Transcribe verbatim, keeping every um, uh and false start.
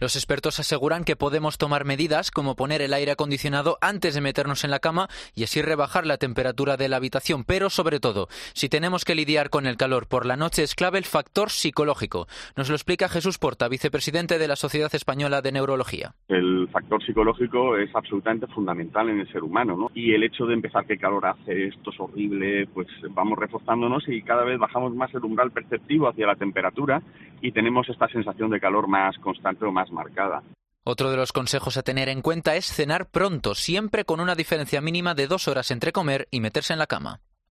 Los expertos aseguran que podemos tomar medidas como poner el aire acondicionado antes de meternos en la cama y así rebajar la temperatura de la habitación, pero sobre todo, si tenemos que lidiar con el calor por la noche es clave el factor psicológico. Nos lo explica Jesús Porta, vicepresidente de la Sociedad Española de Neurología. El factor psicológico es absolutamente fundamental en el ser humano, ¿no? Y el hecho de empezar qué calor hace, esto es horrible, pues vamos reforzándonos y cada vez bajamos más el umbral perceptivo hacia la temperatura y tenemos esta sensación de calor más constante o más marcada. Otro de los consejos a tener en cuenta es cenar pronto, siempre con una diferencia mínima de dos horas entre comer y meterse en la cama.